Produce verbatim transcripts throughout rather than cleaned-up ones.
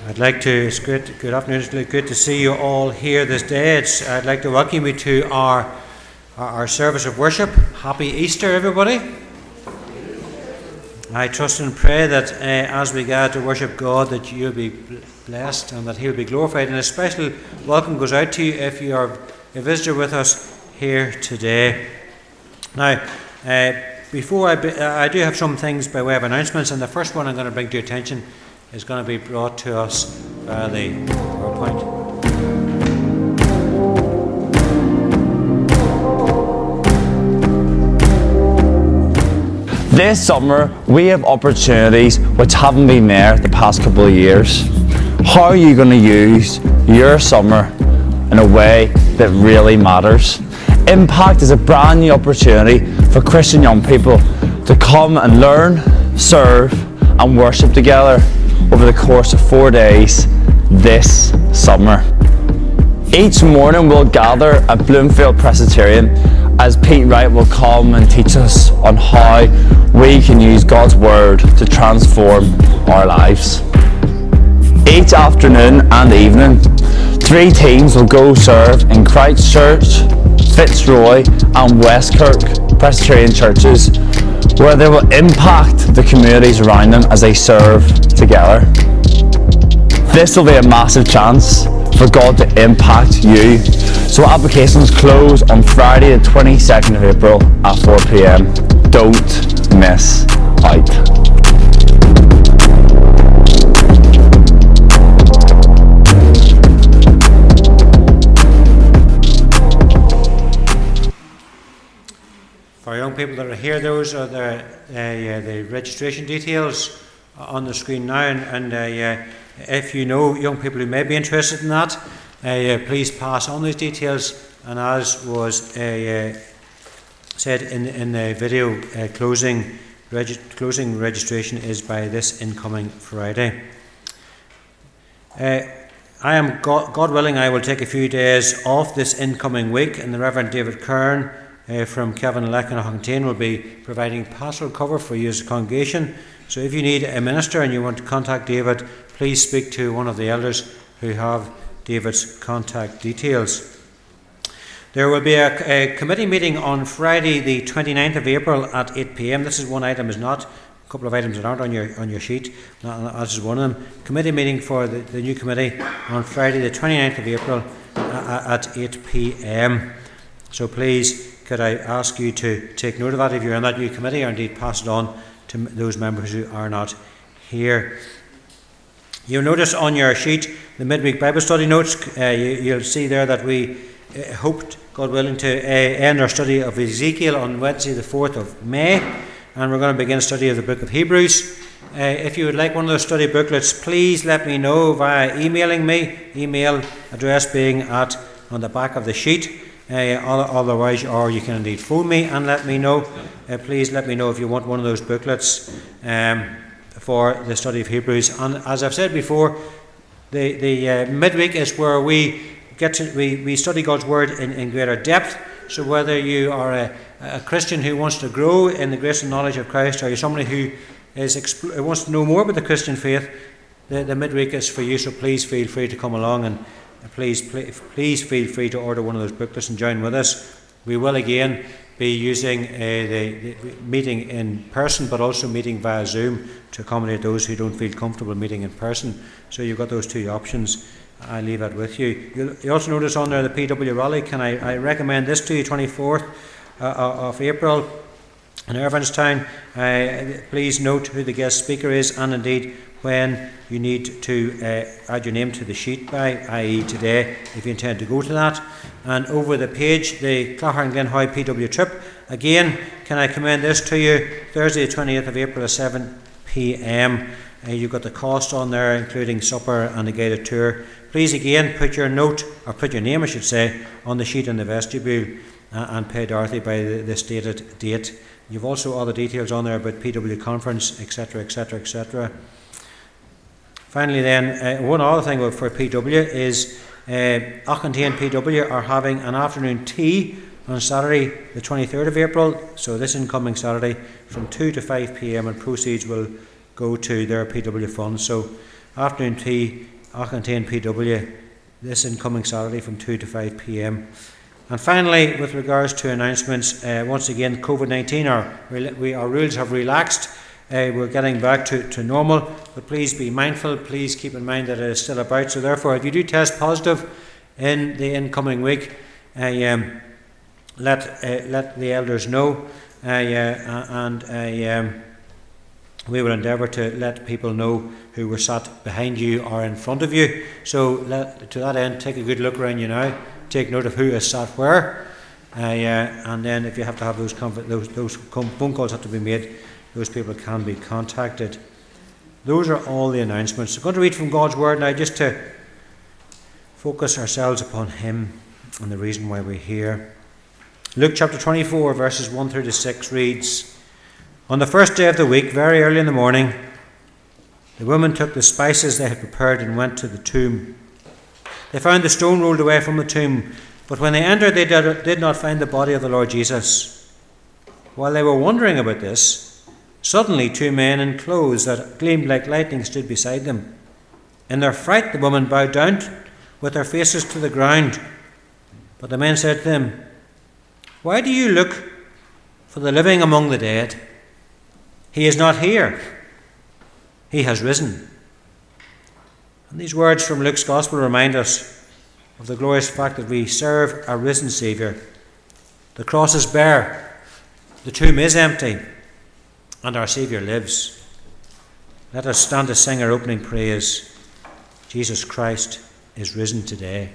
I'd like to, it's great, good afternoon, it's good to see you all here this day. It's, I'd like to welcome you to our, our service of worship. Happy Easter, everybody. I trust and pray that uh, as we gather to worship God, that you'll be blessed and that He'll be glorified. And a special welcome goes out to you if you are a visitor with us here today. Now, uh, before I, be, uh, I do have some things by way of announcements, and the first one I'm going to bring to your attention is going to be brought to us by the PowerPoint. This summer, we have opportunities which haven't been there the past couple of years. How are you going to use your summer in a way that really matters? Impact is a brand new opportunity for Christian young people to come and learn, serve, and worship together over the course of four days this summer. Each morning we'll gather at Bloomfield Presbyterian as Pete Wright will come and teach us on how we can use God's Word to transform our lives. Each afternoon and evening, three teams will go serve in Christchurch, Fitzroy and Westkirk Presbyterian churches, where they will impact the communities around them as they serve together. This will be a massive chance for God to impact you. So applications close on Friday the twenty-second of April at four p m. Don't miss out. For young people that are here, those are the, uh, uh, the registration details on the screen now, and, and uh, uh, if you know young people who may be interested in that, uh, uh, please pass on these details. And as was uh, uh, said in, in the video, uh, closing, regi- closing registration is by this incoming Friday. Uh, I am, God, God willing, I will take a few days off this incoming week, and the Reverend David Kern Uh, from Kevin Leck and Huntane will be providing pastoral cover for you as a congregation. So if you need a minister and you want to contact David, please speak to one of the elders who have David's contact details. There will be a, a committee meeting on Friday the twenty-ninth of April at eight p m. This is one item, is not a couple of items that aren't on your on your sheet. This is one of them. Committee meeting for the, the new committee on Friday the twenty-ninth of April uh, at eight p m. So please, could I ask you to take note of that if you're in that new committee, or indeed pass it on to those members who are not here. You'll notice on your sheet the midweek Bible study notes. Uh, you, you'll see there that we uh, hoped, God willing, to uh, end our study of Ezekiel on Wednesday the fourth of May, and we're going to begin a study of the book of Hebrews. Uh, if you would like one of those study booklets, please let me know via emailing me, email address being at on the back of the sheet. Uh, otherwise, or you can indeed phone me and let me know. Uh, please let me know if you want one of those booklets um, for the study of Hebrews. And as I've said before, the the uh, midweek is where we get to we, we study God's Word in, in greater depth. So whether you are a, a Christian who wants to grow in the grace and knowledge of Christ, or you're somebody who is expl- wants to know more about the Christian faith, the, the midweek is for you. So please feel free to come along, and Please, please, please feel free to order one of those booklets and join with us. We will again be using uh, the, the meeting in person, but also meeting via Zoom to accommodate those who don't feel comfortable meeting in person. So you've got those two options. I leave that with you. You'll, you also notice on there the P W rally. Can I, I recommend this to you, twenty-fourth uh, of April in Irvinstown. Uh, please note who the guest speaker is, and indeed when you need to uh, add your name to the sheet by, that is today, if you intend to go to that. And over the page, the Clogher Glenhoy P W trip. Again, can I commend this to you? Thursday the twenty-eighth of April at seven p m. Uh, you've got the cost on there, including supper and a guided tour. Please again put your note, or put your name I should say, on the sheet in the vestibule uh, and pay Dorothy by the, the stated date. You've also all the details on there about P W conference, etc, etc, et cetera. Finally then, uh, one other thing for P W is uh, Auchinteen P W are having an afternoon tea on Saturday the twenty-third of April, so this incoming Saturday from two to five p m, and proceeds will go to their P W fund. So afternoon tea Auchintain P W, this incoming Saturday from two to five p m. And finally, with regards to announcements, uh, once again, COVID nineteen, our, we, our rules have relaxed. Uh, we're getting back to, to normal, but please be mindful, please keep in mind that it is still about. So therefore, if you do test positive in the incoming week, uh, um, let, uh, let the elders know, uh, uh, and uh, um, we will endeavour to let people know who were sat behind you or in front of you. So let, to that end, take a good look around you now, take note of who is sat where, uh, uh, and then if you have to have those, those, those phone calls have to be made, those people can be contacted. Those are all the announcements. I'm going to read from God's Word now, just to focus ourselves upon Him and the reason why we're here. Luke chapter twenty-four, verses one through to six reads, On the first day of the week, very early in the morning, the women took the spices they had prepared and went to the tomb. They found the stone rolled away from the tomb, but when they entered, they did, did not find the body of the Lord Jesus. While they were wondering about this, suddenly two men in clothes that gleamed like lightning stood beside them. In their fright, the women bowed down with their faces to the ground. But the men said to them, Why do you look for the living among the dead? He is not here. He has risen. And these words from Luke's Gospel remind us of the glorious fact that we serve a risen Saviour. The cross is bare, the tomb is empty, and our Saviour lives. Let us stand to sing our opening praise. Jesus Christ is risen today.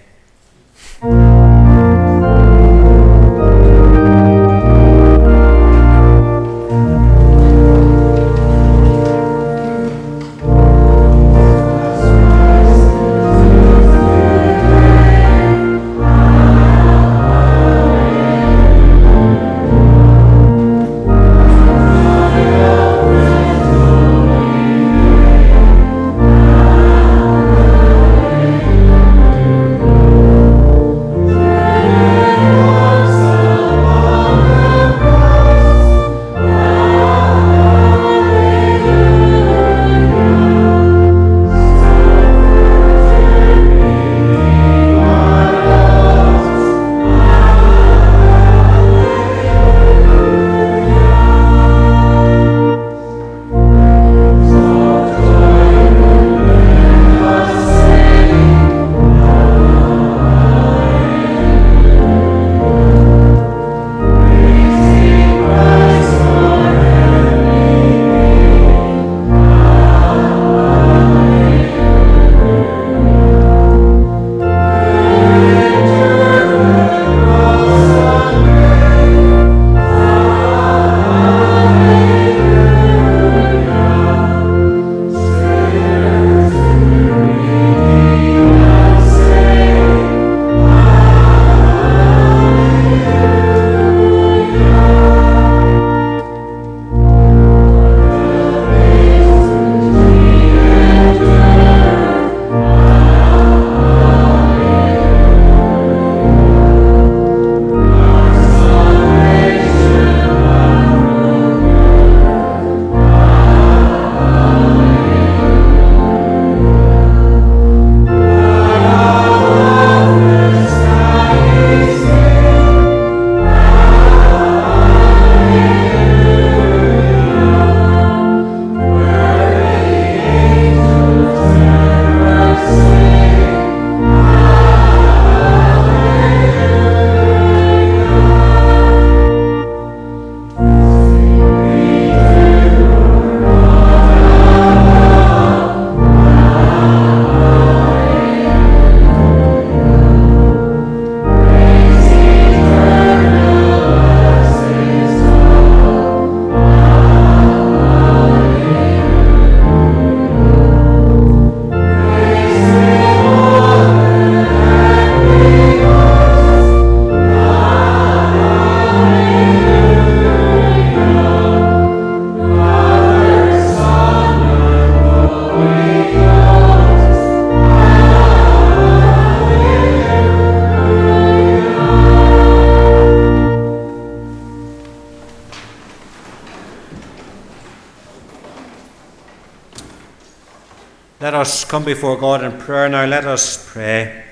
Let us come before God in prayer now. Let us pray.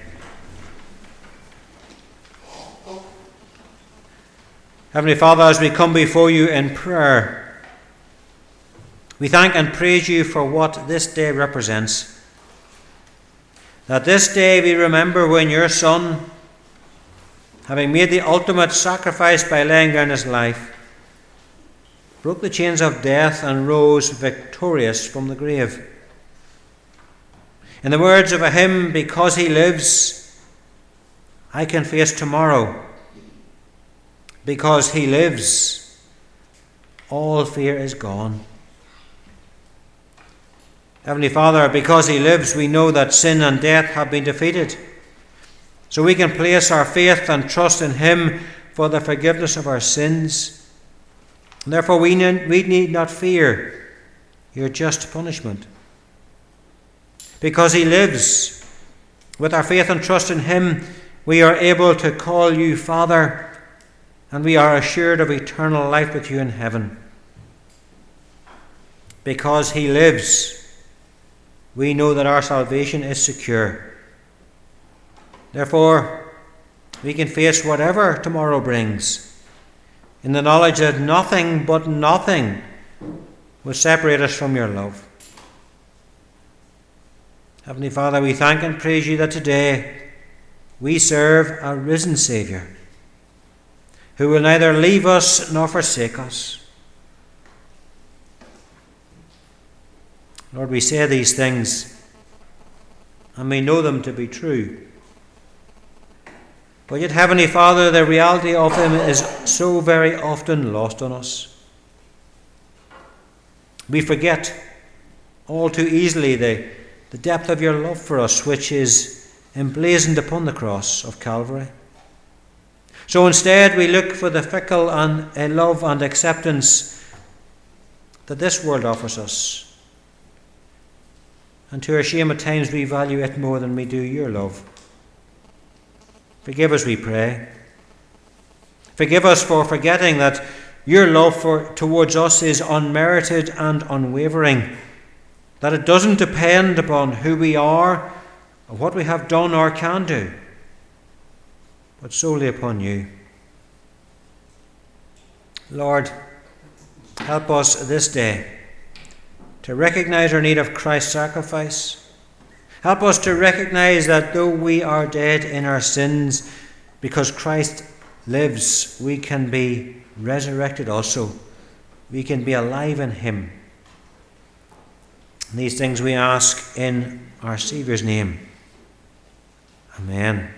Heavenly Father, as we come before you in prayer, we thank and praise you for what this day represents. That this day we remember when your Son, having made the ultimate sacrifice by laying down his life, broke the chains of death and rose victorious from the grave. In the words of a hymn, because he lives, I can face tomorrow. Because he lives, all fear is gone. Heavenly Father, because he lives, we know that sin and death have been defeated. So we can place our faith and trust in him for the forgiveness of our sins. And therefore we need, we need not fear your just punishment. Because he lives, with our faith and trust in him, we are able to call you Father, and we are assured of eternal life with you in heaven. Because he lives, we know that our salvation is secure. Therefore, we can face whatever tomorrow brings, in the knowledge that nothing but nothing will separate us from your love. Heavenly Father, we thank and praise you that today we serve a risen Saviour, who will neither leave us nor forsake us. Lord, we say these things, and we know them to be true. But yet, Heavenly Father, the reality of them is so very often lost on us. We forget all too easily the, the depth of your love for us, which is emblazoned upon the cross of Calvary. So instead, we look for the fickle and uh, love and acceptance that this world offers us. And to our shame, at times we value it more than we do your love. Forgive us, we pray. Forgive us for forgetting that your love for, towards us is unmerited and unwavering, that it doesn't depend upon who we are or what we have done or can do, but solely upon you. Lord, help us this day to recognize our need of Christ's sacrifice. Help us to recognize that though we are dead in our sins, because Christ lives, we can be resurrected also. We can be alive in him. And these things we ask in our Saviour's name. Amen.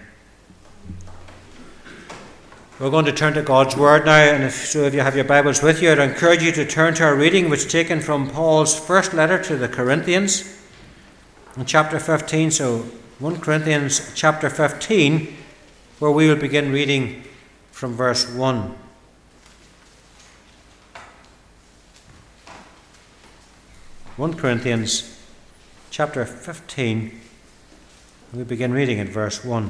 We're going to turn to God's Word now, and if so, if you have your Bibles with you, I'd encourage you to turn to our reading, which is taken from Paul's first letter to the Corinthians, in chapter fifteen. So, First Corinthians chapter fifteen, where we will begin reading from verse one. First Corinthians chapter fifteen, we begin reading at verse one.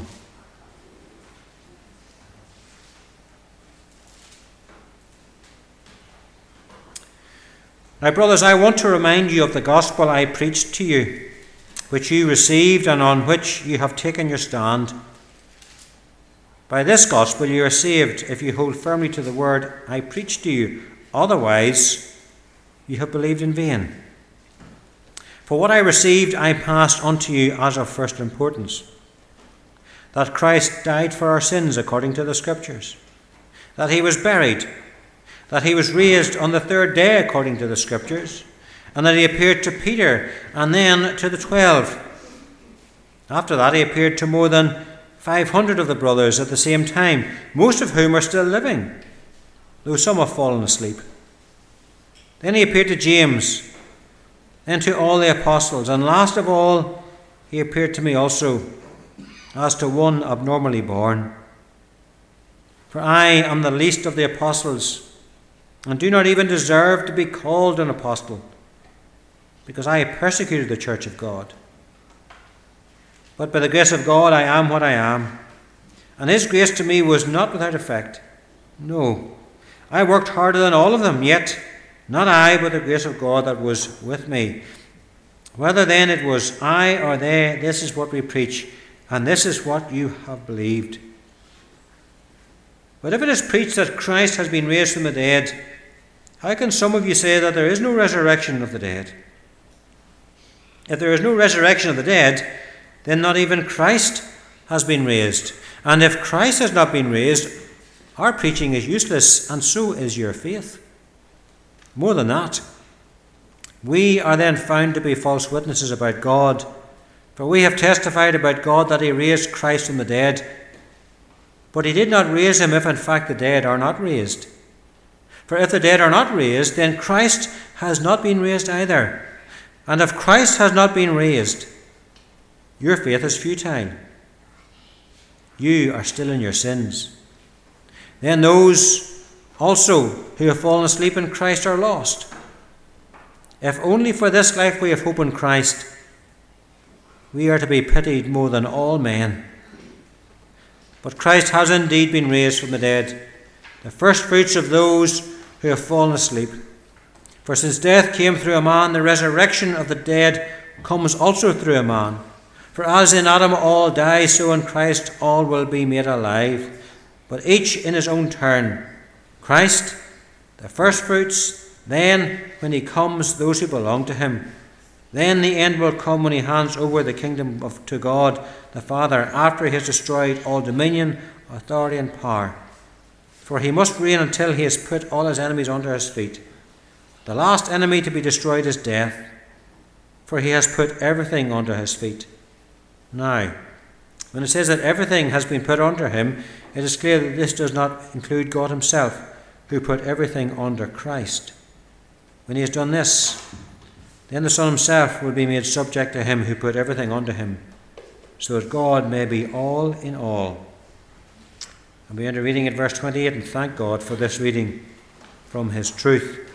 Now, brothers, I want to remind you of the gospel I preached to you, which you received and on which you have taken your stand. By this gospel you are saved, if you hold firmly to the word I preached to you. Otherwise, you have believed in vain. For what I received I passed on to you as of first importance, that Christ died for our sins according to the Scriptures, that he was buried, that he was raised on the third day according to the Scriptures, and that he appeared to Peter and then to the twelve. After that he appeared to more than five hundred of the brothers at the same time, most of whom are still living, though some have fallen asleep. Then he appeared to James, then to all the apostles, and last of all he appeared to me also, as to one abnormally born. For I am the least of the apostles, and do not even deserve to be called an apostle, because I persecuted the church of God. But by the grace of God I am what I am, and his grace to me was not without effect. No, I worked harder than all of them, yet not I, but the grace of God that was with me. Whether then it was I or they, this is what we preach, and this is what you have believed. But if it is preached that Christ has been raised from the dead, how can some of you say that there is no resurrection of the dead? If there is no resurrection of the dead, then not even Christ has been raised. And if Christ has not been raised, our preaching is useless, and so is your faith. More than that, we are then found to be false witnesses about God, for we have testified about God that he raised Christ from the dead. But he did not raise him if in fact the dead are not raised. For if the dead are not raised, then Christ has not been raised either. And if Christ has not been raised, your faith is futile. You are still in your sins. Then those also who have fallen asleep in Christ are lost. If only for this life we have hope in Christ, we are to be pitied more than all men. But Christ has indeed been raised from the dead, the first fruits of those who have fallen asleep. For since death came through a man, the resurrection of the dead comes also through a man. For as in Adam all die, so in Christ all will be made alive, but each in his own turn. Christ, the first fruits, then when he comes, those who belong to him. Then the end will come when he hands over the kingdom of, to God the Father, after he has destroyed all dominion, authority and power. For he must reign until he has put all his enemies under his feet. The last enemy to be destroyed is death, for he has put everything under his feet. Now, when it says that everything has been put under him, it is clear that this does not include God himself, who put everything under Christ. When he has done this, then the Son himself will be made subject to him who put everything under him, so that God may be all in all. And we end reading at verse twenty-eight, and thank God for this reading from his truth.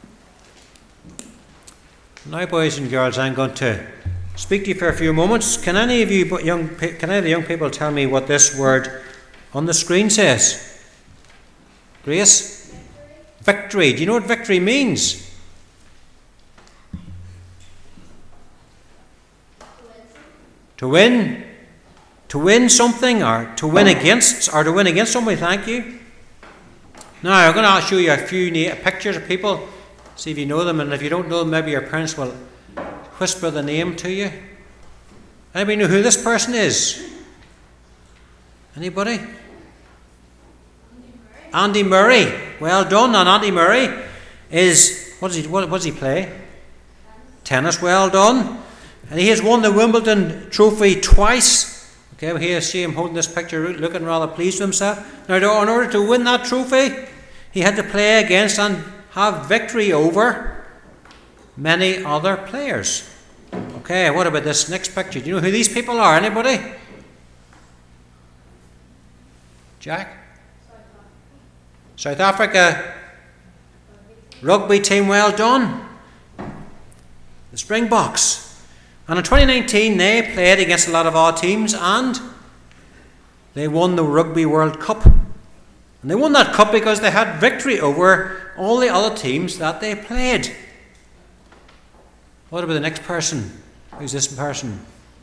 Now, boys and girls, I'm going to speak to you for a few moments. Can any of you young, can any of the young people tell me what this word on the screen says? Grace? Victory. Victory. Do you know what victory means? To win, to win something, or to win against, or to win against somebody. Thank you. Now I'm going to show you a few pictures of people. See if you know them, and if you don't know them, maybe your parents will whisper the name to you. Anybody know who this person is? Anybody? Andy Murray. Andy Murray. Well done. And Andy Murray is what does he what, what does he play? Tennis. Tennis. Well done. And he has won the Wimbledon trophy twice. Okay, well, here see him holding this picture, looking rather pleased with himself. Now, in order to win that trophy, he had to play against and have victory over many other players. Okay, what about this next picture? Do you know who these people are? Anybody? Jack? South Africa rugby team, well done. The Springboks. And in twenty nineteen, they played against a lot of odd teams, and they won the Rugby World Cup. And they won that cup because they had victory over all the other teams that they played. What about the next person? Who's this person?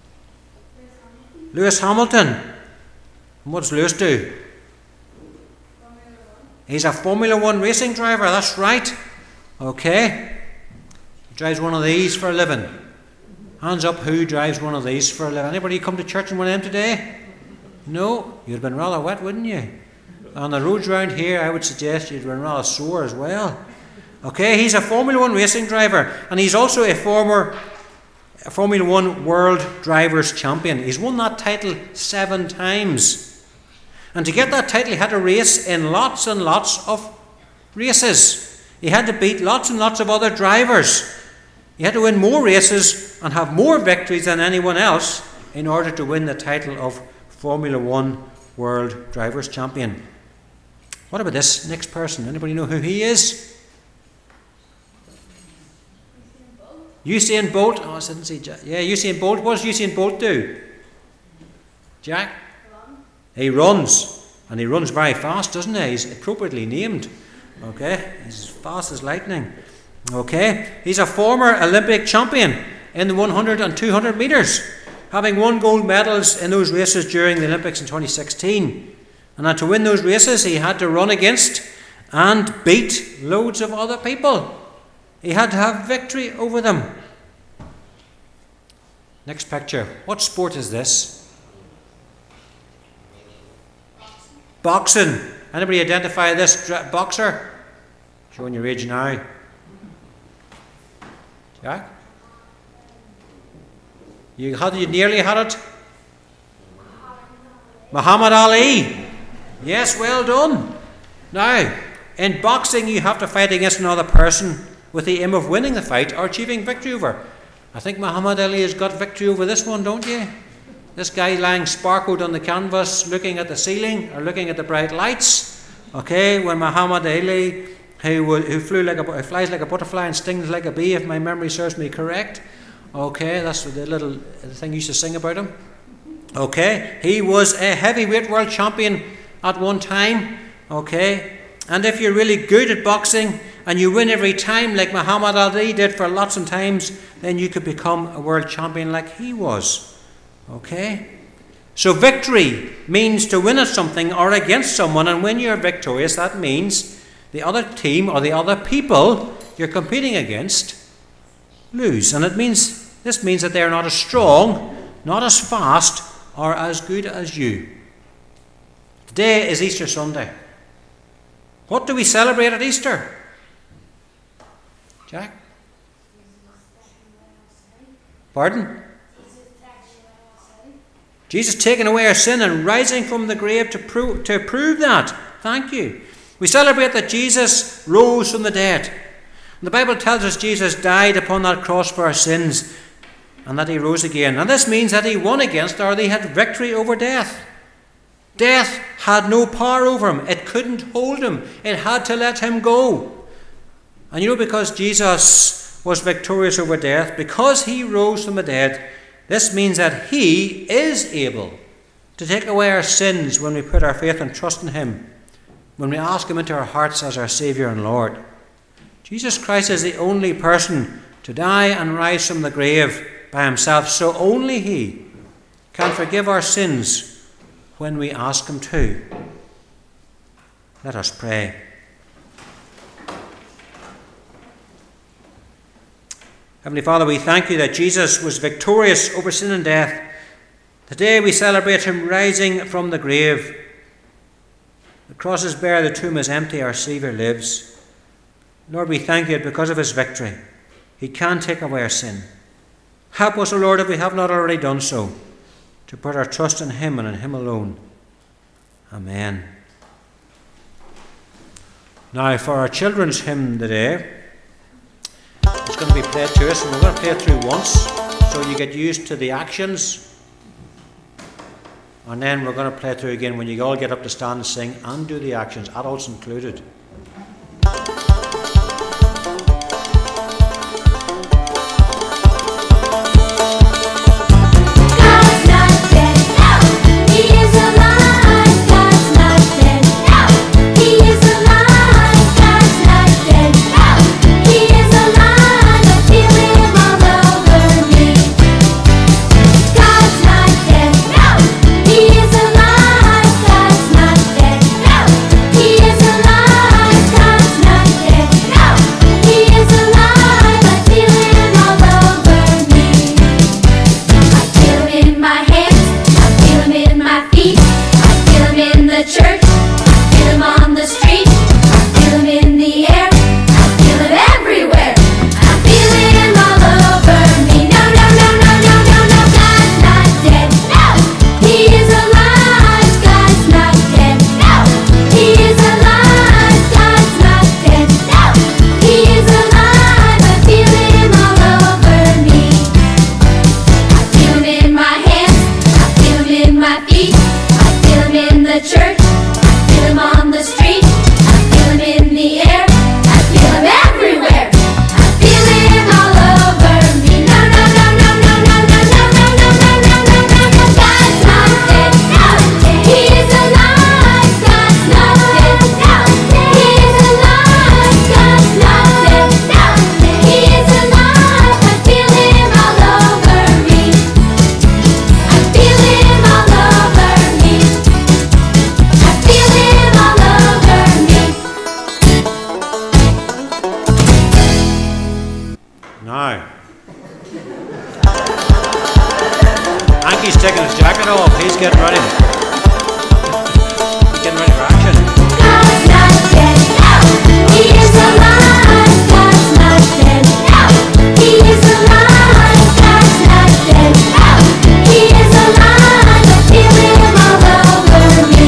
Lewis Hamilton. And what does Lewis do? He's a Formula One racing driver, that's right. Okay. He drives one of these for a living. Hands up who drives one of these for a living. Anybody come to church in one of them today? No? You'd have been rather wet, wouldn't you? On the roads around here, I would suggest you'd have been rather sore as well. Okay, he's a Formula One racing driver, and he's also a former a Formula One World Drivers' Champion. He's won that title seven times. And to get that title, he had to race in lots and lots of races. He had to beat lots and lots of other drivers. He had to win more races and have more victories than anyone else in order to win the title of Formula One World Drivers' Champion. What about this next person? Anybody know who he is? Usain Bolt. Oh, I didn't see Jack. Yeah, Usain Bolt. What does Usain Bolt do? Jack? Run. He runs. And he runs very fast, doesn't he? He's appropriately named. Okay? He's as fast as lightning. Okay? He's a former Olympic champion. in the one hundred and two hundred metres, having won gold medals in those races during the Olympics in twenty sixteen. And that to win those races, he had to run against and beat loads of other people. He had to have victory over them. Next picture. What sport is this? Boxing. Anybody identify this boxer? Showing your age now. Jack? You had you nearly had it? Muhammad Ali. Yes, well done. Now, in boxing you have to fight against another person with the aim of winning the fight or achieving victory over. I think Muhammad Ali has got victory over this one, don't you? This guy lying sparkled on the canvas, looking at the ceiling or looking at the bright lights. Okay, when Muhammad Ali, who, who flew like a, flies like a butterfly and stings like a bee, if my memory serves me correct. Okay, that's the little thing you used to sing about him. Okay, he was a heavyweight world champion at one time. Okay, and if you're really good at boxing and you win every time like Muhammad Ali did for lots of times, then you could become a world champion like he was. Okay, so victory means to win at something or against someone, and when you're victorious, that means the other team or the other people you're competing against lose, and it means this means that they're not as strong, not as fast, or as good as you. Today is Easter Sunday. What do we celebrate at Easter? Jack? Pardon? Jesus taking away our sin and rising from the grave to prove, to prove that. Thank you. We celebrate that Jesus rose from the dead. And the Bible tells us Jesus died upon that cross for our sins and that he rose again. And this means that he won against, or he had victory over death. Death had no power over him. It couldn't hold him. It had to let him go. And you know, because Jesus was victorious over death, because he rose from the dead, this means that he is able to take away our sins when we put our faith and trust in him, when we ask him into our hearts as our Saviour and Lord. Jesus Christ is the only person to die and rise from the grave by himself, so only he can forgive our sins when we ask him to. Let us pray. Heavenly Father, we thank you that Jesus was victorious over sin and death. Today we celebrate him rising from the grave. The cross is bare, the tomb is empty, our Saviour lives. Lord, we thank you that because of his victory, he can take away our sin. Help us, O Lord, if we have not already done so, to put our trust in him and in him alone. Amen. Now, for our children's hymn today, it's going to be played to us, and we're going to play it through once, so you get used to the actions. And then we're going to play it through again when you all get up to stand and sing and do the actions, adults included. He is alive. Now. Anki's taking his jacket off. He's getting ready. He's getting ready for action. God's not dead, no. He is alive. God's not dead, no. He is alive. God's not dead, no. He is alive. I feel him all over me.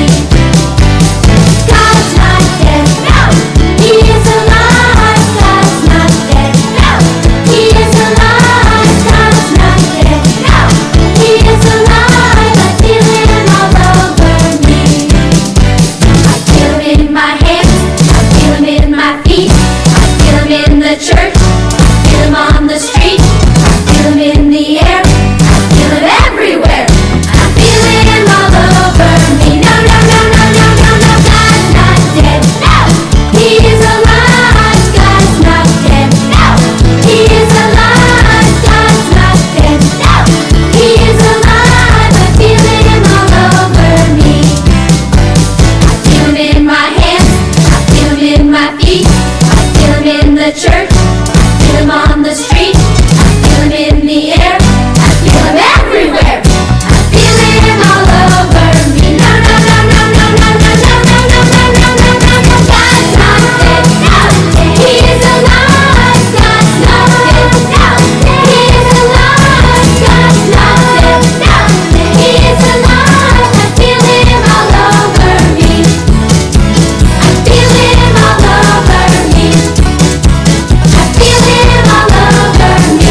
God's not dead, no. He is alive. God's not dead, no. He is alive. God's not dead, no. He is alive. I feel him all over me. I feel him in my hands. I feel him in my feet. I feel him in the church. I feel him on the street. I feel him in the air. I feel him everywhere. I feel him all over me. No, no, no, no, no, no, no. God's not dead. No. He is alive. God's not dead. No. He is alive. God's not dead. No. He is alive. I feel him all over me. I feel him in my hands. I feel him in my feet. I feel him in the church. I feel him on the street. I feel him in the air. I feel him everywhere. I feel him all over me. No, no, no, no, no, no, no, no, no, no, no, no, no, no, no. God's not dead. No. He is alive. God's not dead. No. He is alive. God's not dead. No. He is alive. I feel him all over me. I feel him all over me. I feel him all over me.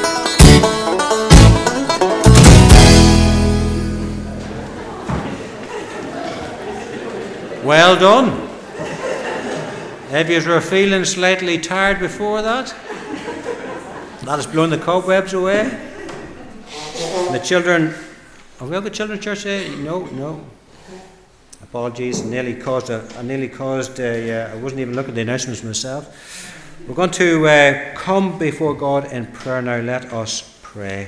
Well done. If you were feeling slightly tired before that, that has blown the cobwebs away. The children, have we have the children's church today? No, no. Apologies, I nearly caused a, I nearly caused a, uh, I wasn't even looking at the announcements myself. We're going to uh, come before God in prayer now. Let us pray.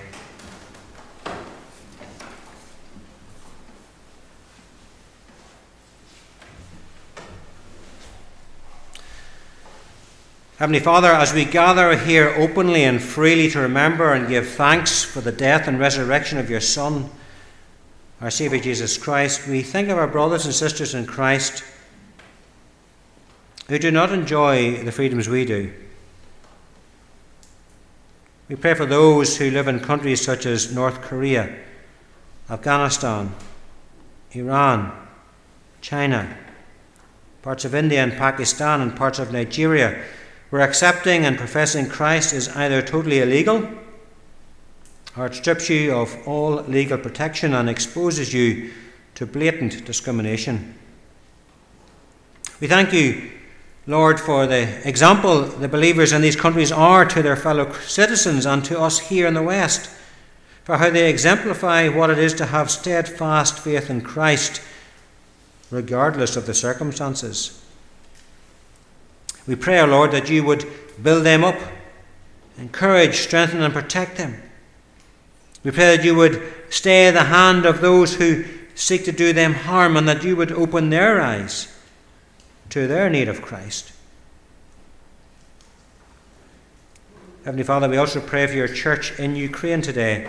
Heavenly Father, as we gather here openly and freely to remember and give thanks for the death and resurrection of your Son, our Saviour Jesus Christ, we think of our brothers and sisters in Christ who do not enjoy the freedoms we do. We pray for those who live in countries such as North Korea, Afghanistan, Iran, China, parts of India and Pakistan, and parts of Nigeria, where accepting and professing Christ is either totally illegal or it strips you of all legal protection and exposes you to blatant discrimination. We thank you, Lord, for the example the believers in these countries are to their fellow citizens and to us here in the West, for how they exemplify what it is to have steadfast faith in Christ, regardless of the circumstances. We pray, O Lord, that you would build them up, encourage, strengthen and protect them. We pray that you would stay the hand of those who seek to do them harm, and that you would open their eyes to their need of Christ. Heavenly Father, we also pray for your church in Ukraine today.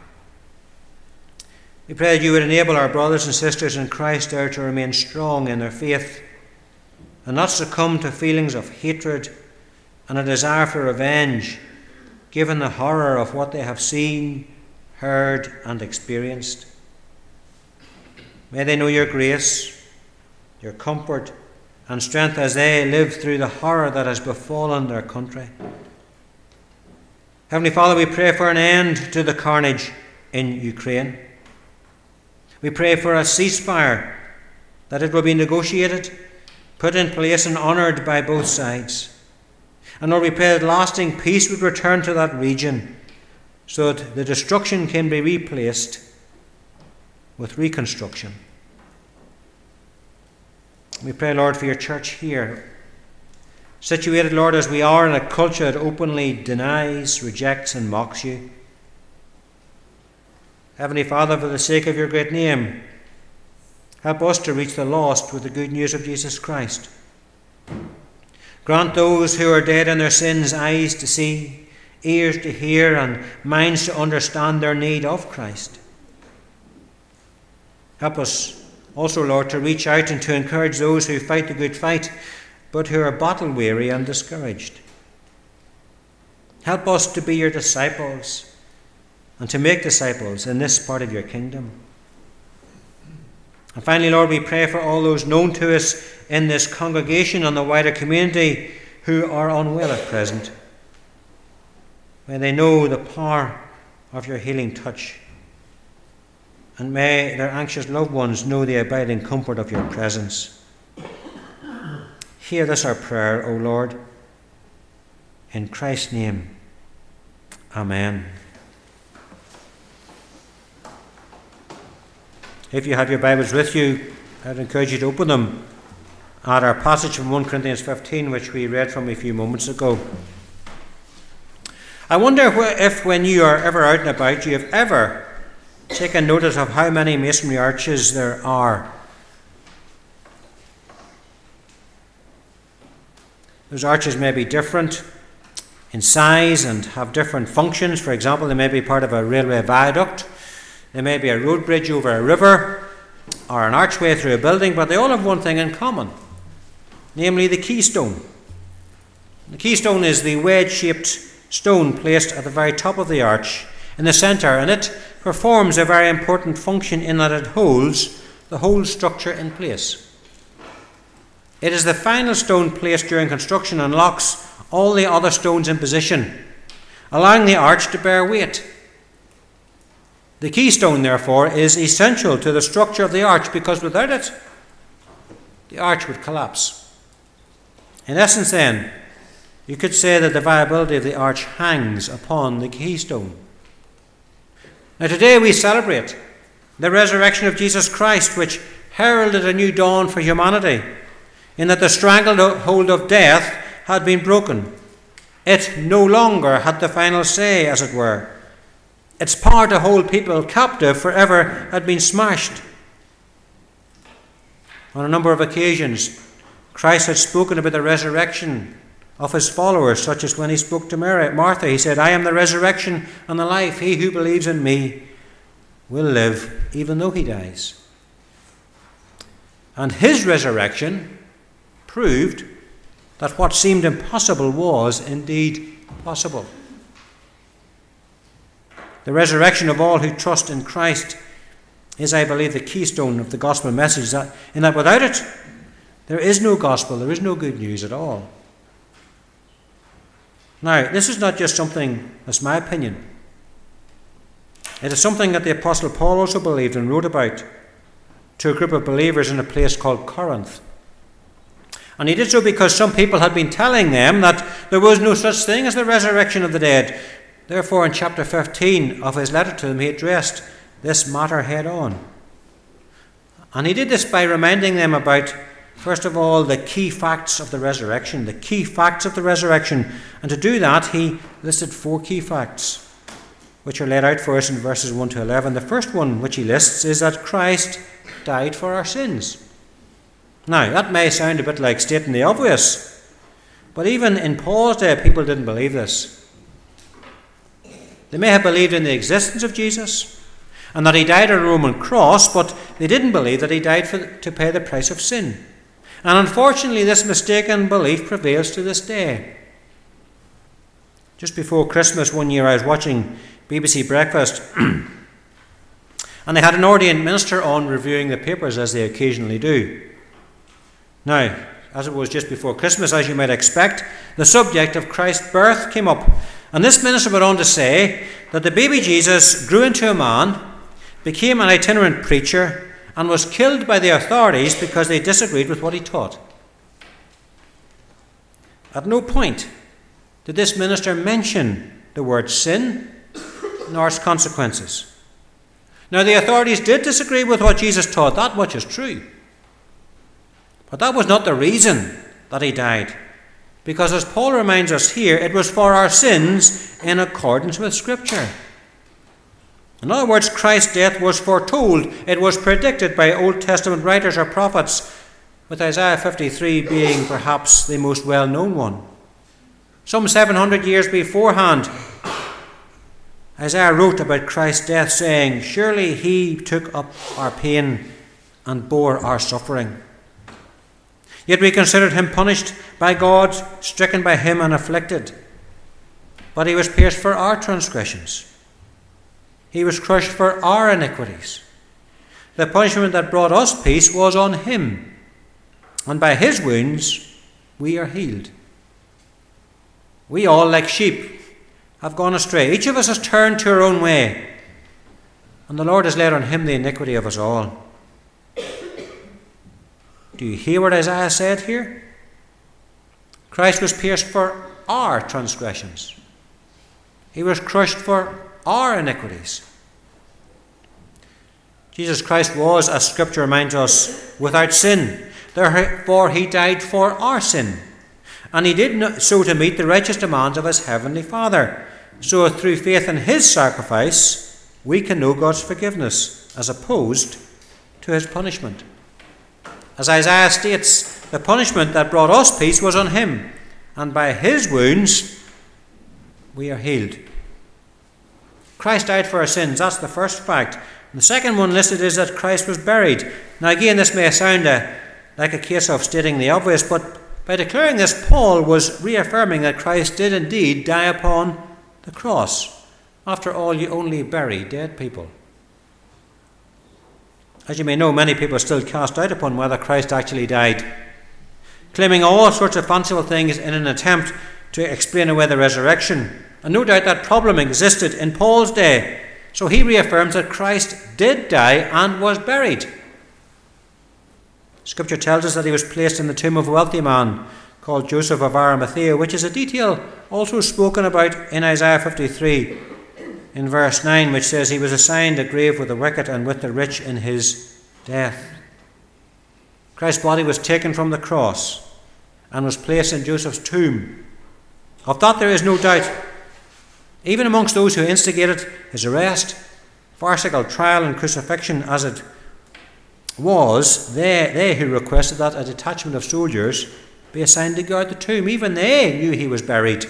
We pray that you would enable our brothers and sisters in Christ there to remain strong in their faith and not succumb to feelings of hatred and a desire for revenge, given the horror of what they have seen, heard and experienced. May they know your grace, your comfort and strength as they live through the horror that has befallen their country. Heavenly Father, we pray for an end to the carnage in Ukraine. We pray for a ceasefire, that it will be negotiated, put in place and honoured by both sides. And Lord, we pray that lasting peace would return to that region so that the destruction can be replaced with reconstruction. We pray, Lord, for your church here, situated, Lord, as we are in a culture that openly denies, rejects and mocks you. Heavenly Father, for the sake of your great name, help us to reach the lost with the good news of Jesus Christ. Grant those who are dead in their sins eyes to see, ears to hear and minds to understand their need of Christ. Help us also, Lord, to reach out and to encourage those who fight the good fight, but who are battle-weary and discouraged. Help us to be your disciples and to make disciples in this part of your kingdom. And finally, Lord, we pray for all those known to us in this congregation and the wider community who are unwell at present. May they know the power of your healing touch. And may their anxious loved ones know the abiding comfort of your presence. Hear this our prayer, O Lord. In Christ's name, amen. If you have your Bibles with you, I'd encourage you to open them at our passage from First Corinthians fifteen, which we read from a few moments ago. I wonder if when you are ever out and about, you have ever taken notice of how many masonry arches there are. Those arches may be different in size and have different functions. For example, they may be part of a railway viaduct. They may be a road bridge over a river or an archway through a building, but they all have one thing in common, namely the keystone. The keystone is the wedge-shaped stone placed at the very top of the arch in the centre, and it performs a very important function in that it holds the whole structure in place. It is the final stone placed during construction and locks all the other stones in position, allowing the arch to bear weight. The keystone, therefore, is essential to the structure of the arch, because without it, the arch would collapse. In essence, then, you could say that the viability of the arch hangs upon the keystone. Now, today we celebrate the resurrection of Jesus Christ, which heralded a new dawn for humanity, in that the stranglehold of death had been broken. It no longer had the final say, as it were. Its power to hold people captive forever had been smashed. On a number of occasions, Christ had spoken about the resurrection of his followers, such as when he spoke to Mary, Martha. He said, "I am the resurrection and the life. He who believes in me will live even though he dies." And his resurrection proved that what seemed impossible was indeed possible. The resurrection of all who trust in Christ is, I believe, the keystone of the gospel message, that in that without it, there is no gospel, there is no good news at all. Now, this is not just something that's my opinion. It is something that the Apostle Paul also believed and wrote about to a group of believers in a place called Corinth. And he did so because some people had been telling them that there was no such thing as the resurrection of the dead. Therefore, in chapter fifteen of his letter to them, he addressed this matter head on. And he did this by reminding them about, first of all, the key facts of the resurrection, the key facts of the resurrection. And to do that, he listed four key facts, which are laid out for us in verses one to eleven. The first one which he lists is that Christ died for our sins. Now, that may sound a bit like stating the obvious, but even in Paul's day, people didn't believe this. They may have believed in the existence of Jesus and that he died on a Roman cross, but they didn't believe that he died for, to pay the price of sin. And unfortunately, this mistaken belief prevails to this day. Just before Christmas one year, I was watching B B C Breakfast, and they had an ordained minister on reviewing the papers, as they occasionally do. Now, as it was just before Christmas, as you might expect, the subject of Christ's birth came up. And this minister went on to say that the baby Jesus grew into a man, became an itinerant preacher, and was killed by the authorities because they disagreed with what he taught. At no point did this minister mention the word sin nor its consequences. Now, the authorities did disagree with what Jesus taught. That much is true. But that was not the reason that he died. Because as Paul reminds us here, it was for our sins in accordance with Scripture. In other words, Christ's death was foretold. It was predicted by Old Testament writers or prophets, with Isaiah fifty-three being perhaps the most well-known one. Some seven hundred years beforehand, Isaiah wrote about Christ's death, saying, "Surely he took up our pain and bore our suffering. Yet we considered him punished by God, stricken by him and afflicted. But he was pierced for our transgressions. He was crushed for our iniquities. The punishment that brought us peace was on him, and by his wounds we are healed. We all, like sheep, have gone astray. Each of us has turned to our own way, and the Lord has laid on him the iniquity of us all." Do you hear what Isaiah said here? Christ was pierced for our transgressions. He was crushed for our iniquities. Jesus Christ was, as Scripture reminds us, without sin. Therefore he died for our sin. And he did so to meet the righteous demands of his heavenly Father. So through faith in his sacrifice, we can know God's forgiveness, as opposed to his punishment. As Isaiah states, the punishment that brought us peace was on him, and by his wounds we are healed. Christ died for our sins. That's the first fact. And the second one listed is that Christ was buried. Now again, this may sound a, like a case of stating the obvious, but by declaring this, Paul was reaffirming that Christ did indeed die upon the cross. After all, you only bury dead people. As you may know, many people still cast doubt upon whether Christ actually died, claiming all sorts of fanciful things in an attempt to explain away the resurrection. And no doubt that problem existed in Paul's day. So he reaffirms that Christ did die and was buried. Scripture tells us that he was placed in the tomb of a wealthy man called Joseph of Arimathea, which is a detail also spoken about in Isaiah fifty-three. In verse nine, which says, "He was assigned a grave with the wicked and with the rich in his death." Christ's body was taken from the cross and was placed in Joseph's tomb. Of that there is no doubt. Even amongst those who instigated his arrest, farcical trial and crucifixion as it was, they, they who requested that a detachment of soldiers be assigned to guard the tomb, even they knew he was buried.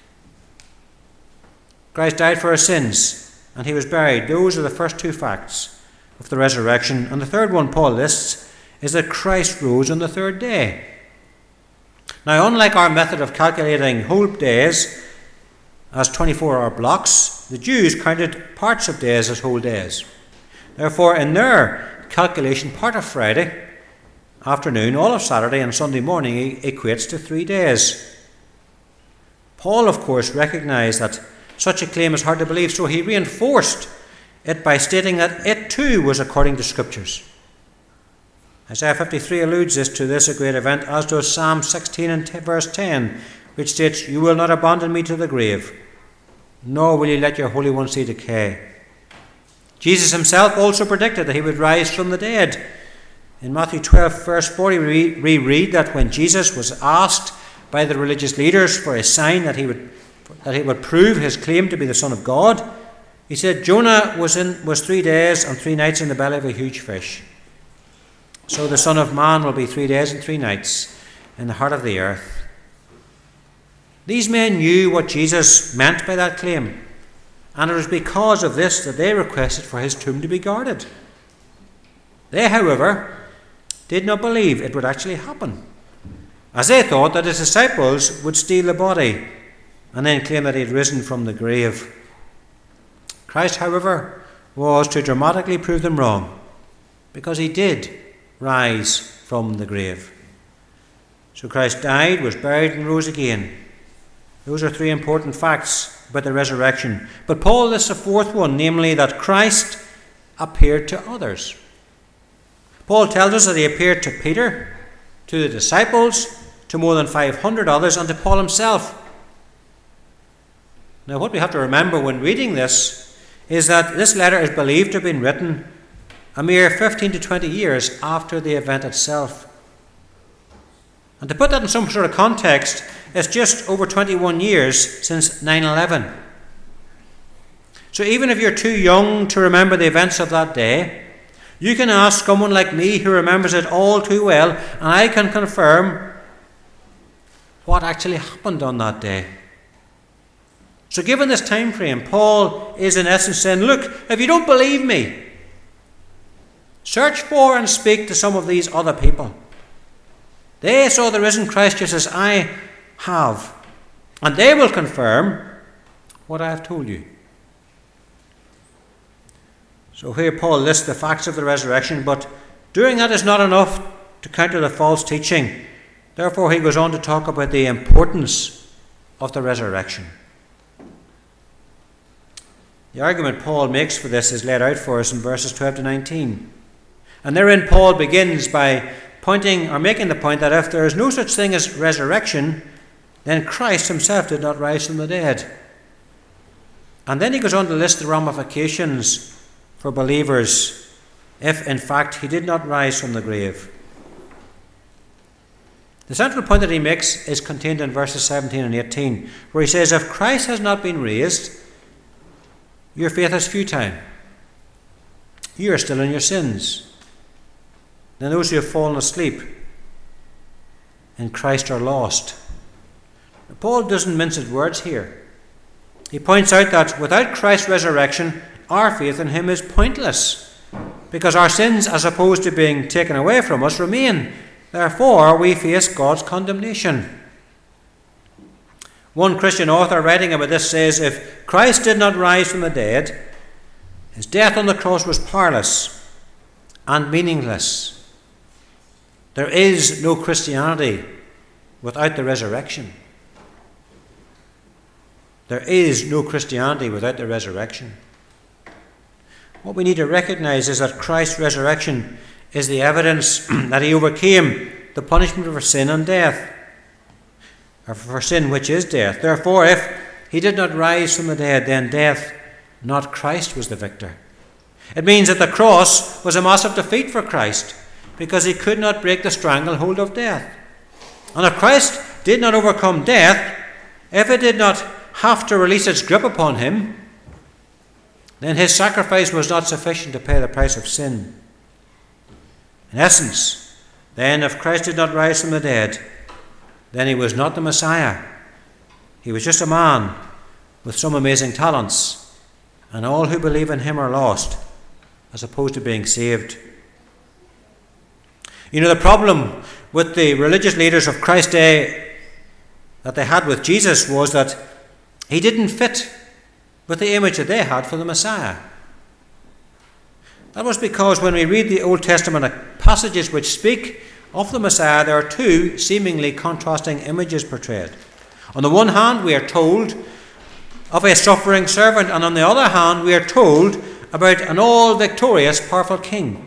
Christ died for our sins, and he was buried. Those are the first two facts of the resurrection. And the third one Paul lists is that Christ rose on the third day. Now, unlike our method of calculating whole days as twenty-four hour blocks, the Jews counted parts of days as whole days. Therefore, in their calculation, part of Friday afternoon, all of Saturday and Sunday morning equates to three days. Paul, of course, recognized that such a claim is hard to believe, so he reinforced it by stating that it too was according to Scriptures. Isaiah fifty-three alludes this to this a great event, as does Psalm sixteen and verse ten, which states, "You will not abandon me to the grave, nor will you let your Holy One see decay." Jesus himself also predicted that he would rise from the dead. In Matthew twelve, verse forty, we read that when Jesus was asked by the religious leaders for a sign that he would that he would prove his claim to be the Son of God, he said, "Jonah was in was three days and three nights in the belly of a huge fish. So the Son of Man will be three days and three nights in the heart of the earth." These men knew what Jesus meant by that claim, and it was because of this that they requested for his tomb to be guarded. They, however, did not believe it would actually happen, as they thought that his disciples would steal the body and then claim that he had risen from the grave. Christ, however, was to dramatically prove them wrong, because he did rise from the grave. So Christ died, was buried, and rose again. Those are three important facts about the resurrection. But Paul lists a fourth one, namely that Christ appeared to others. Paul tells us that he appeared to Peter, to the disciples, to more than five hundred others, and to Paul himself. Now, what we have to remember when reading this is that this letter is believed to have been written a mere fifteen to twenty years after the event itself. And to put that in some sort of context, it's just over twenty-one years since nine eleven. So even if you're too young to remember the events of that day, you can ask someone like me who remembers it all too well, and I can confirm what actually happened on that day. So given this time frame, Paul is in essence saying, look, if you don't believe me, search for and speak to some of these other people. They saw the risen Christ just as I have, and they will confirm what I have told you. So here Paul lists the facts of the resurrection, but doing that is not enough to counter the false teaching. Therefore he goes on to talk about the importance of the resurrection. The argument Paul makes for this is laid out for us in verses twelve to nineteen. And therein Paul begins by pointing or making the point that if there is no such thing as resurrection, then Christ himself did not rise from the dead. And then he goes on to list the ramifications for believers if in fact he did not rise from the grave. The central point that he makes is contained in verses seventeen and eighteen, where he says, if Christ has not been raised, your faith is futile. You are still in your sins. Then those who have fallen asleep in Christ are lost. Paul doesn't mince his words here. He points out that without Christ's resurrection, our faith in him is pointless, because our sins, as opposed to being taken away from us, remain. Therefore, we face God's condemnation. One Christian author writing about this says, if Christ did not rise from the dead, his death on the cross was powerless and meaningless. There is no Christianity without the resurrection. There is no Christianity without the resurrection. What we need to recognize is that Christ's resurrection is the evidence that he overcame the punishment for sin and death, or for sin which is death. Therefore, if he did not rise from the dead, then death, not Christ, was the victor. It means that the cross was a massive defeat for Christ, because he could not break the stranglehold of death. And if Christ did not overcome death, if it did not have to release its grip upon him, then his sacrifice was not sufficient to pay the price of sin. In essence, then, if Christ did not rise from the dead, then he was not the Messiah. He was just a man with some amazing talents, and all who believe in him are lost, as opposed to being saved. You know, the problem with the religious leaders of Christ's day that they had with Jesus was that he didn't fit with the image that they had for the Messiah. That was because when we read the Old Testament passages which speak of the Messiah, there are two seemingly contrasting images portrayed. On the one hand, we are told of a suffering servant, and on the other hand, we are told about an all-victorious, powerful king.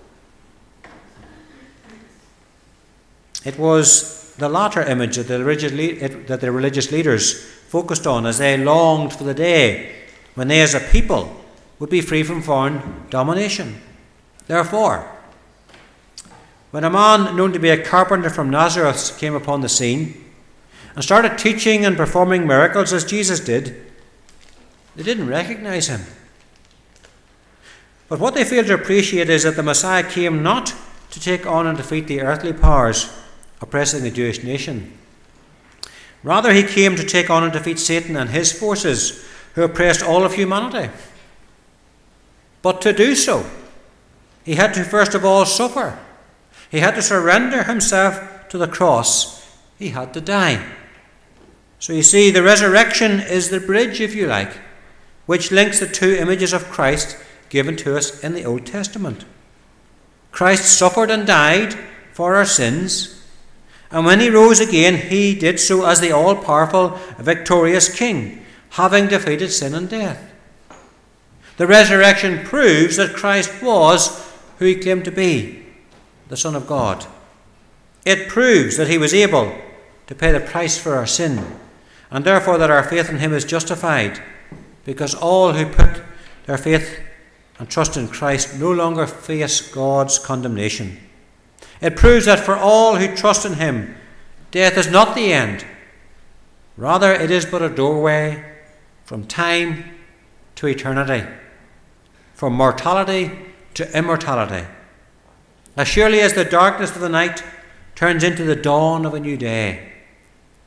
It was the latter image that the religious, that the religious leaders focused on as they longed for the day when they as a people would be free from foreign domination. Therefore, when a man known to be a carpenter from Nazareth came upon the scene and started teaching and performing miracles as Jesus did, they didn't recognize him. But what they failed to appreciate is that the Messiah came not to take on and defeat the earthly powers oppressing the Jewish nation. Rather, he came to take on and defeat Satan and his forces who oppressed all of humanity. But to do so, he had to first of all suffer. He had to surrender himself to the cross. He had to die. So you see, the resurrection is the bridge, if you like, which links the two images of Christ given to us in the Old Testament. Christ suffered and died for our sins, and when he rose again, he did so as the all-powerful, victorious King, having defeated sin and death. The resurrection proves that Christ was who he claimed to be, the Son of God. It proves that he was able to pay the price for our sin, and therefore that our faith in him is justified, because all who put their faith and trust in Christ no longer face God's condemnation. It proves that for all who trust in him, death is not the end. Rather, it is but a doorway from time to eternity, from mortality to immortality. As surely as the darkness of the night turns into the dawn of a new day.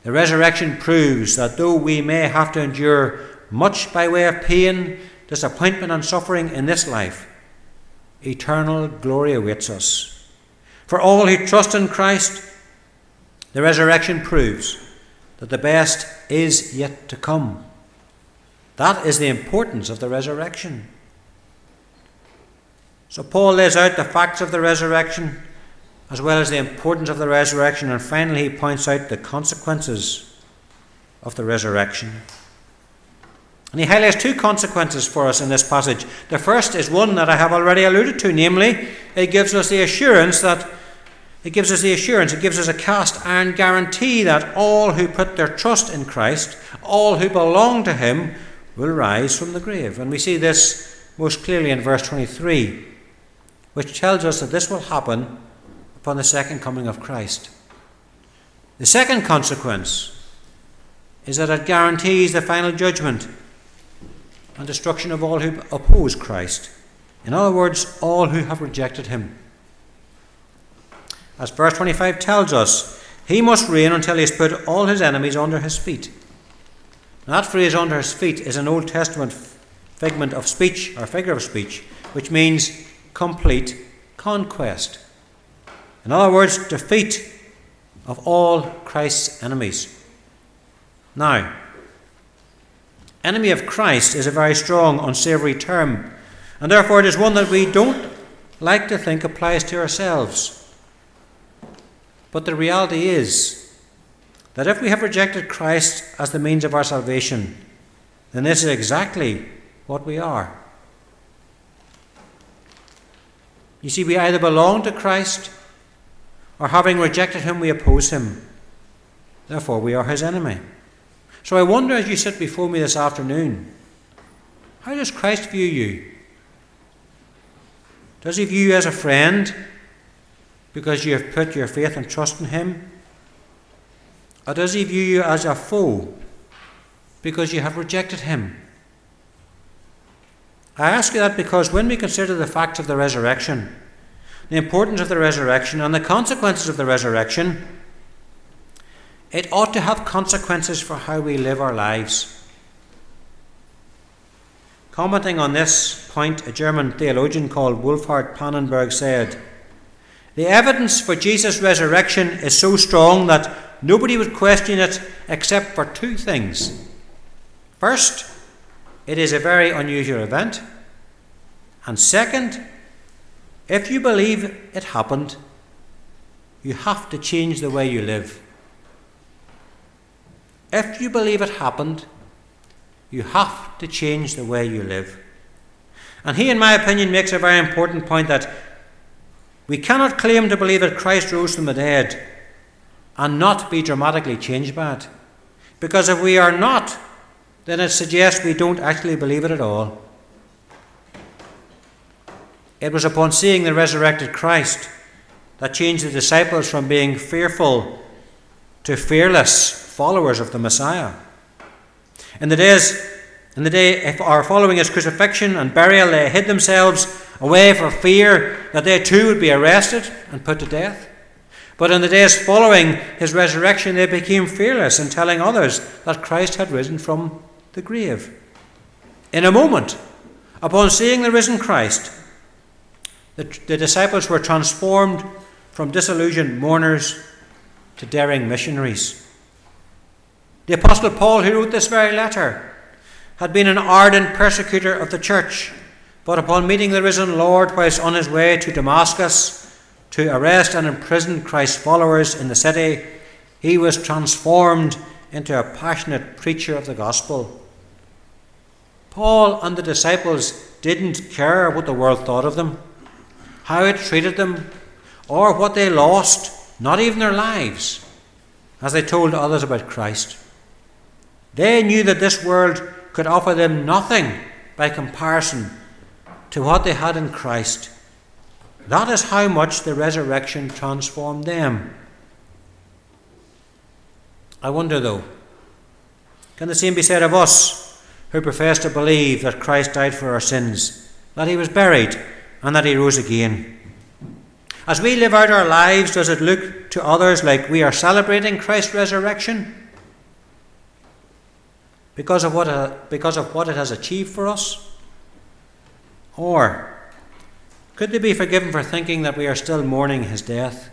The resurrection proves that though we may have to endure much by way of pain, disappointment and suffering in this life, eternal glory awaits us. For all who trust in Christ, the resurrection proves that the best is yet to come. That is the importance of the resurrection. So Paul lays out the facts of the resurrection, as well as the importance of the resurrection, and finally he points out the consequences of the resurrection. And he highlights two consequences for us in this passage. The first is one that I have already alluded to, namely, it gives us the assurance that it gives us the assurance, it gives us a cast iron guarantee that all who put their trust in Christ, all who belong to him, will rise from the grave. And we see this most clearly in verse twenty-three, which tells us that this will happen upon the second coming of Christ. The second consequence is that it guarantees the final judgment and destruction of all who oppose Christ. In other words, all who have rejected him. As verse twenty-five tells us, he must reign until he has put all his enemies under his feet. Now, that phrase, under his feet, is an Old Testament figment of speech, or figure of speech, which means complete conquest. In other words, defeat of all Christ's enemies. Now, enemy of Christ is a very strong, unsavoury term, and therefore it is one that we don't like to think applies to ourselves. But the reality is that if we have rejected Christ as the means of our salvation, then this is exactly what we are. You see, we either belong to Christ, or having rejected him, we oppose him. Therefore, we are his enemy. So I wonder, as you sit before me this afternoon, how does Christ view you? Does he view you as a friend because you have put your faith and trust in him? Or does he view you as a foe because you have rejected him? I ask you that because when we consider the facts of the resurrection, the importance of the resurrection and the consequences of the resurrection, it ought to have consequences for how we live our lives. Commenting on this point, a German theologian called Wolfhard Pannenberg said, "The evidence for Jesus' resurrection is so strong that nobody would question it except for two things. First, it is a very unusual event. And second, if you believe it happened, you have to change the way you live. If you believe it happened, you have to change the way you live." And he, in my opinion, makes a very important point that we cannot claim to believe that Christ rose from the dead and not be dramatically changed by it. Because if we are not, then it suggests we don't actually believe it at all. It was upon seeing the resurrected Christ that changed the disciples from being fearful to fearless followers of the Messiah. In the days, in the day of our following his crucifixion and burial, they hid themselves away for fear that they too would be arrested and put to death. But in the days following his resurrection, they became fearless in telling others that Christ had risen from the grave. In a moment, upon seeing the risen Christ, the, the disciples were transformed from disillusioned mourners to daring missionaries. The Apostle Paul, who wrote this very letter, had been an ardent persecutor of the church, but upon meeting the risen Lord whilst on his way to Damascus to arrest and imprison Christ's followers in the city, he was transformed into a passionate preacher of the gospel. Paul and the disciples didn't care what the world thought of them, how it treated them, or what they lost, not even their lives, as they told others about Christ. They knew that this world could offer them nothing by comparison to what they had in Christ. That is how much the resurrection transformed them. I wonder though, can the same be said of us who profess to believe that Christ died for our sins, that he was buried, and that he rose again? As we live out our lives, does it look to others like we are celebrating Christ's resurrection? because of what it, because of what it has achieved for us? Or could they be forgiven for thinking that we are still mourning his death?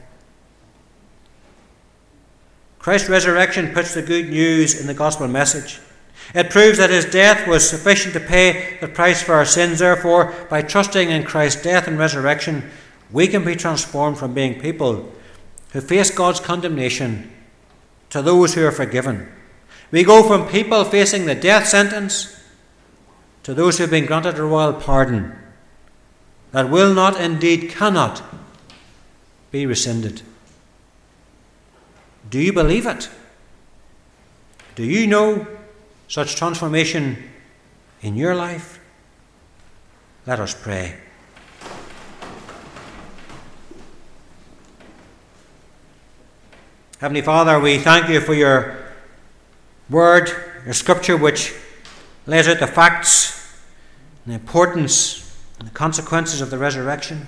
Christ's resurrection puts the good news in the gospel message. It proves that his death was sufficient to pay the price for our sins. Therefore, by trusting in Christ's death and resurrection, we can be transformed from being people who face God's condemnation to those who are forgiven. We go from people facing the death sentence to those who have been granted a royal pardon that will not, indeed cannot, be rescinded. Do you believe it? Do you know such transformation in your life? Let us pray. Heavenly Father, we thank you for your word, your scripture, which lays out the facts and the importance and the consequences of the resurrection.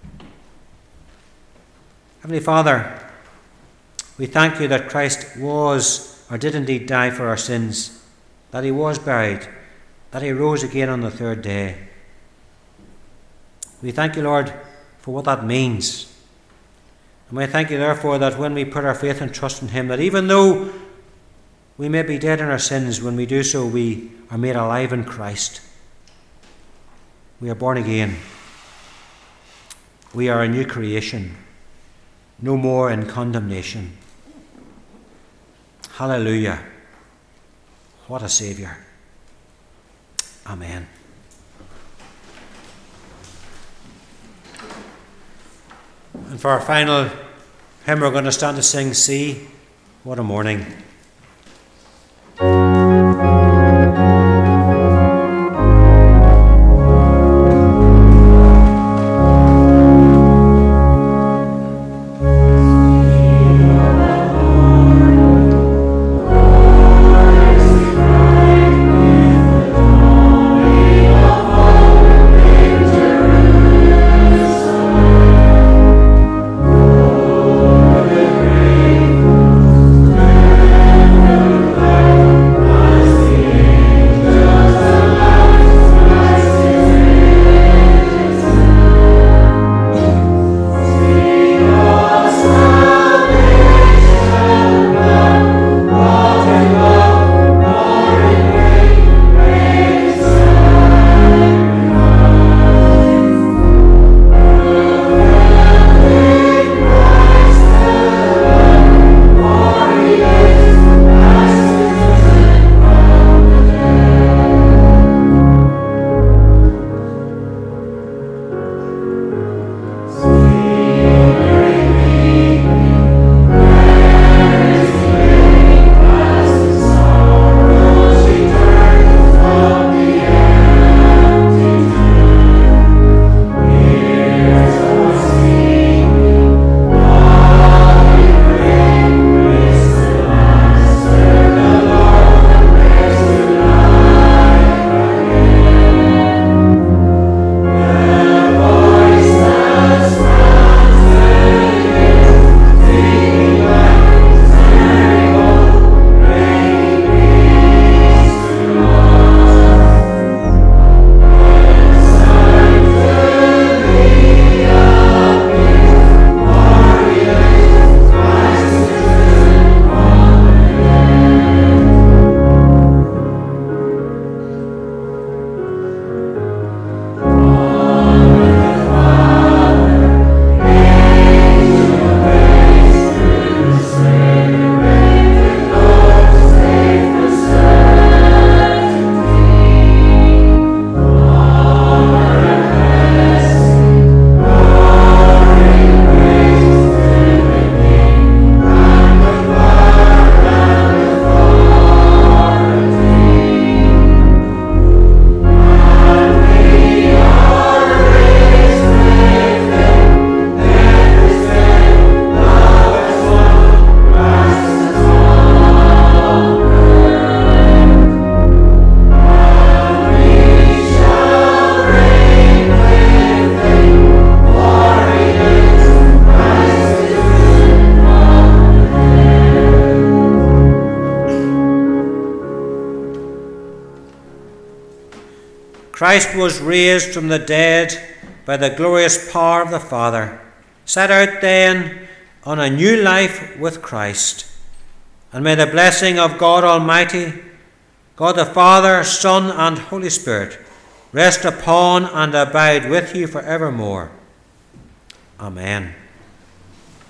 Heavenly Father, we thank you that Christ was or did indeed die for our sins, that he was buried, that he rose again on the third day. We thank you, Lord, for what that means. And we thank you, therefore, that when we put our faith and trust in him, that even though we may be dead in our sins, when we do so, we are made alive in Christ. We are born again. We are a new creation, no more in condemnation. Hallelujah. What a Saviour. Amen. And for our final hymn, we're going to stand to sing, See, What a Morning. Thank Christ was raised from the dead by the glorious power of the Father. Set out then on a new life with Christ. And may the blessing of God Almighty, God the Father, Son, and Holy Spirit rest upon and abide with you forevermore. Amen.